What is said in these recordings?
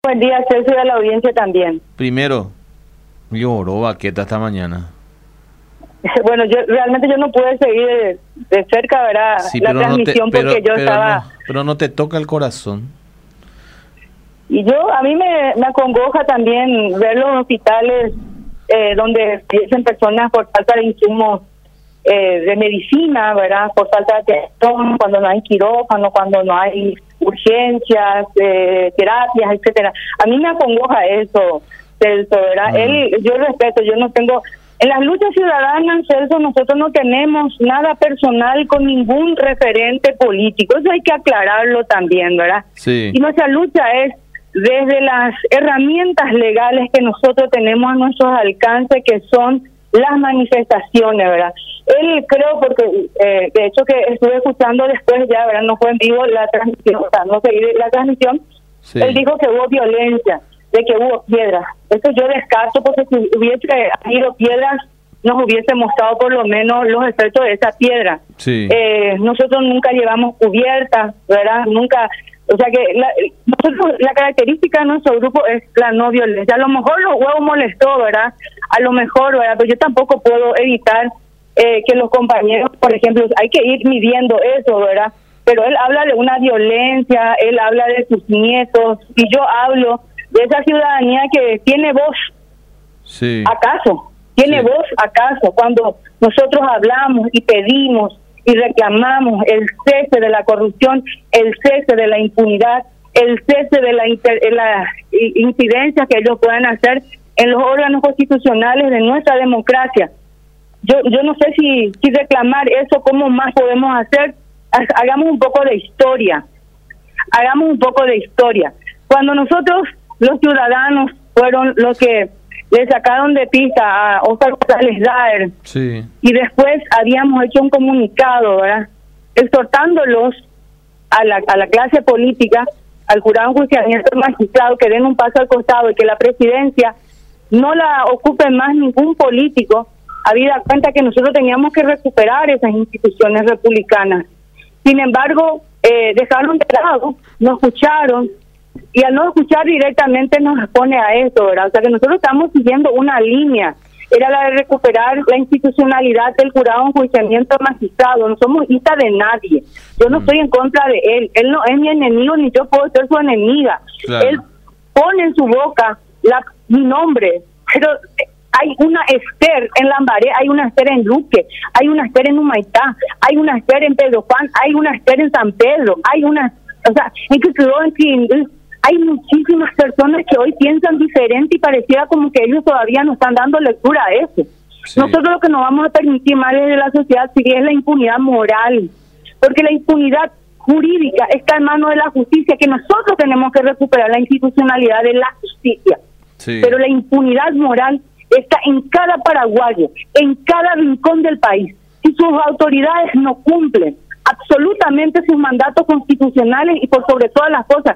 buen día, Celso, y a la audiencia también. Primero, lloró Baqueta esta mañana. Bueno, realmente yo no pude seguir de cerca, ¿verdad? Sí, la transmisión porque yo estaba... pero no te toca el corazón. Y a mí me acongoja también ver los hospitales donde fallecen personas por falta de insumos de medicina, ¿verdad? Por falta de atención, cuando no hay quirófano, cuando no hay urgencias, terapias, etcétera. A mí me acongoja eso, Celso, ¿verdad? Yo respeto, yo no tengo... En las luchas ciudadanas, Celso, nosotros no tenemos nada personal con ningún referente político. Eso hay que aclararlo también, ¿verdad? Sí. Y nuestra lucha es desde las herramientas legales que nosotros tenemos a nuestros alcances, que son las manifestaciones, ¿verdad? Él creo, porque de hecho que estuve escuchando después ya, ¿verdad? No fue en vivo la transmisión, o sea, no seguí la transmisión. Sí. Él dijo que hubo violencia, de que hubo piedras. Eso yo descarto, porque si hubiese habido piedras, nos hubiese mostrado por lo menos los efectos de esa piedra. Sí. Nosotros nunca llevamos cubiertas, ¿verdad? Nunca... O sea que la característica de nuestro grupo es la no violencia. A lo mejor los huevos molestó, ¿verdad? A lo mejor, ¿verdad? Pero yo tampoco puedo evitar que los compañeros, por ejemplo, hay que ir midiendo eso, ¿verdad? Pero él habla de una violencia, él habla de sus nietos, y yo hablo de esa ciudadanía que tiene voz. Sí. ¿Acaso? ¿Tiene voz acaso? Cuando nosotros hablamos y pedimos y reclamamos el cese de la corrupción, el cese de la impunidad, el cese de la incidencia que ellos puedan hacer en los órganos constitucionales de nuestra democracia. Yo no sé si reclamar eso, ¿cómo más podemos hacer? Hagamos un poco de historia. Hagamos un poco de historia. Cuando nosotros, los ciudadanos, fueron los que le sacaron de pista a Óscar González Daer, sí, y después habíamos hecho un comunicado, ¿verdad?, exhortándolos a la clase política, al jurado de enjuiciamiento magistrado, que den un paso al costado y que la presidencia no la ocupe más ningún político, habida cuenta que nosotros teníamos que recuperar esas instituciones republicanas. Sin embargo, dejaron de lado, no escucharon, y al no escuchar directamente nos expone a esto, ¿verdad? O sea que nosotros estamos siguiendo una línea, era la de recuperar la institucionalidad del jurado de enjuiciamiento magistrado. No somos hijas de nadie, yo no estoy en contra de él no es mi enemigo ni yo puedo ser su enemiga. Claro. Él pone en su boca mi nombre, pero hay una Esther en Lambaré, hay una Esther en Luque, hay una Esther en Humaitá, hay una Esther en Pedro Juan, hay una Esther en San Pedro, hay una, o sea, en que quedó en hay muchísimas personas que hoy piensan diferente y pareciera como que ellos todavía no están dando lectura a eso. Sí. Nosotros lo que nos vamos a permitir más desde la sociedad civil es la impunidad moral, porque la impunidad jurídica está en manos de la justicia, que nosotros tenemos que recuperar la institucionalidad de la justicia. Sí. Pero la impunidad moral está en cada paraguayo, en cada rincón del país. Si sus autoridades no cumplen absolutamente sus mandatos constitucionales y por sobre todas las cosas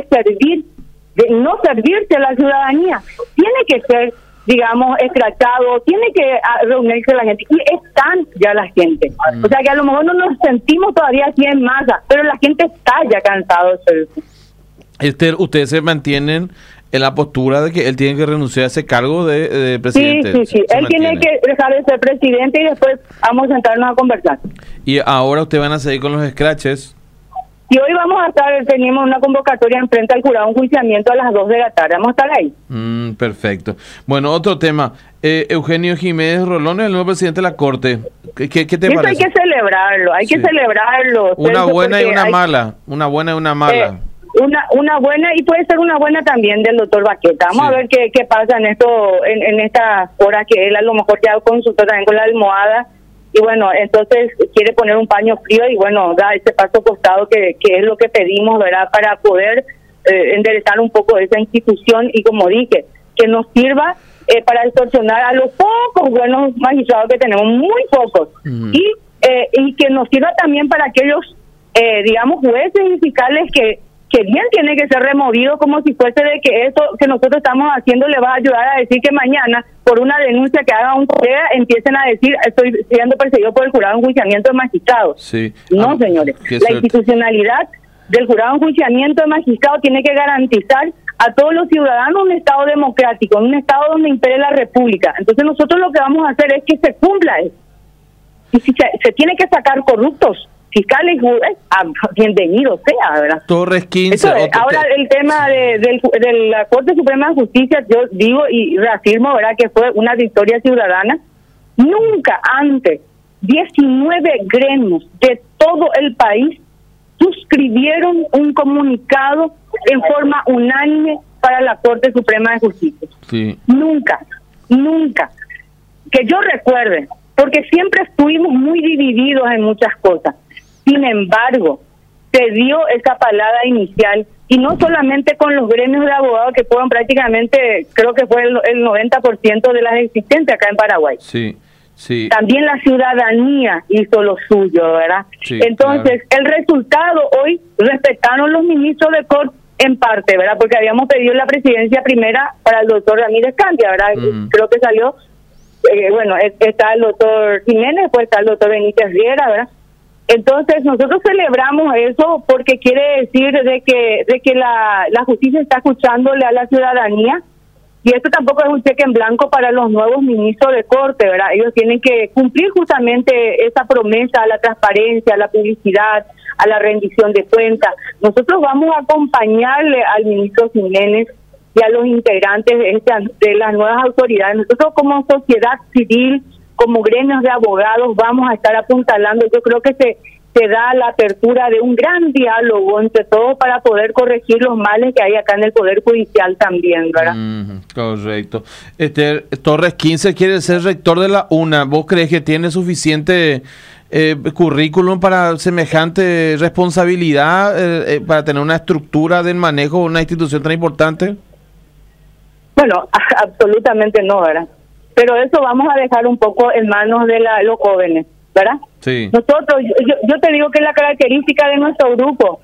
de no servirse a la ciudadanía, tiene que ser, digamos, escrachado, tiene que reunirse la gente, y están ya la gente. O sea que a lo mejor no nos sentimos todavía así en masa, pero la gente está ya cansado de eso. Ustedes se mantienen en la postura de que él tiene que renunciar a ese cargo de presidente. Sí. Él tiene que dejar de ser presidente y después vamos a sentarnos a conversar. Y ahora ustedes van a seguir con los scratches. Y hoy vamos a estar, tenemos una convocatoria en frente al jurado, un enjuiciamiento a las 2 de la tarde. Vamos a estar ahí. Perfecto. Bueno, otro tema. Eugenio Jiménez Rolón es el nuevo presidente de la Corte. ¿Qué te Eso parece? Hay que celebrarlo, hay que celebrarlo. Una buena y una mala. Una buena y una mala. Una buena, y puede ser una buena también del doctor Baqueta. Vamos a ver qué pasa en esto, en esta hora que él a lo mejor ya consultó también con la almohada, y bueno, entonces quiere poner un paño frío y bueno, da ese paso costado que es lo que pedimos, ¿verdad?, para poder enderezar un poco esa institución, y como dije, que nos sirva para extorsionar a los pocos buenos magistrados que tenemos, muy pocos, y que nos sirva también para aquellos, digamos, jueces y fiscales que bien tiene que ser removido, como si fuese de que esto que nosotros estamos haciendo le va a ayudar a decir que mañana, por una denuncia que haga un colega, empiecen a decir, estoy siendo perseguido por el jurado de enjuiciamiento de magistrados. Sí. No, señores. La institucionalidad del jurado de enjuiciamiento de magistrados tiene que garantizar a todos los ciudadanos un Estado democrático, un Estado donde impere la República. Entonces nosotros lo que vamos a hacer es que se cumpla eso. Y si se tiene que sacar corruptos, fiscales, bienvenido sea, ¿verdad? Torres 15. Ahora el tema de la Corte Suprema de Justicia, yo digo y reafirmo, ¿verdad?, que fue una victoria ciudadana. Nunca antes 19 gremios de todo el país suscribieron un comunicado en forma unánime para la Corte Suprema de Justicia. Sí. Nunca, que yo recuerde, porque siempre estuvimos muy divididos en muchas cosas. Sin embargo, se dio esa palada inicial, y no solamente con los gremios de abogados, que fueron prácticamente, creo que fue el 90% de las existentes acá en Paraguay. Sí, sí. También la ciudadanía hizo lo suyo, ¿verdad? Sí, entonces, claro. El resultado hoy respetaron los ministros de Corte en parte, ¿verdad? Porque habíamos pedido la presidencia primera para el doctor Ramírez Candia, ¿verdad? Creo que salió, bueno, está el doctor Jiménez, pues está el doctor Benítez Riera, ¿verdad? Entonces nosotros celebramos eso porque quiere decir de que la justicia está escuchándole a la ciudadanía, y esto tampoco es un cheque en blanco para los nuevos ministros de Corte, ¿verdad? Ellos tienen que cumplir justamente esa promesa a la transparencia, a la publicidad, a la rendición de cuentas. Nosotros vamos a acompañarle al ministro Jiménez y a los integrantes de las nuevas autoridades. Nosotros como sociedad civil, como gremios de abogados, vamos a estar apuntalando. Yo creo que se da la apertura de un gran diálogo entre todos para poder corregir los males que hay acá en el Poder Judicial también, ¿verdad? Correcto. Torres 15 quiere ser rector de la UNA. ¿Vos crees que tiene suficiente currículum para semejante responsabilidad, para tener una estructura del manejo de una institución tan importante? Bueno, absolutamente no, ¿verdad? Pero eso vamos a dejar un poco en manos de los jóvenes, ¿verdad? Sí. Nosotros, yo te digo que la característica de nuestro grupo,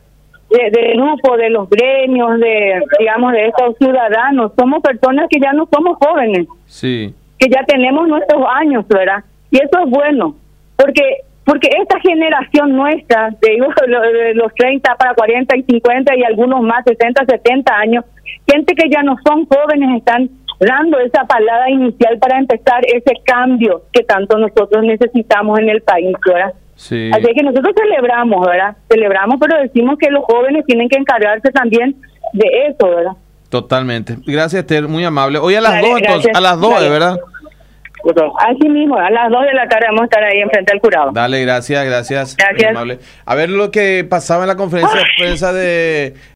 de los gremios, digamos, de estos ciudadanos, somos personas que ya no somos jóvenes, sí, que ya tenemos nuestros años, ¿verdad? Y eso es bueno, porque esta generación nuestra, de los 30 para 40 y 50 y algunos más, 60, 70 años, gente que ya no son jóvenes, están dando esa palada inicial para empezar ese cambio que tanto nosotros necesitamos en el país, ¿verdad? Sí. Así que nosotros celebramos, ¿verdad? Celebramos, pero decimos que los jóvenes tienen que encargarse también de eso, ¿verdad? Totalmente. Gracias, Esther, muy amable. Hoy a las 2, gracias. entonces, a las 2, ¿verdad? Así mismo, a las 2 de la tarde vamos a estar ahí enfrente al jurado. Dale, gracias. Gracias. Muy amable. A ver lo que pasaba en la conferencia de prensa de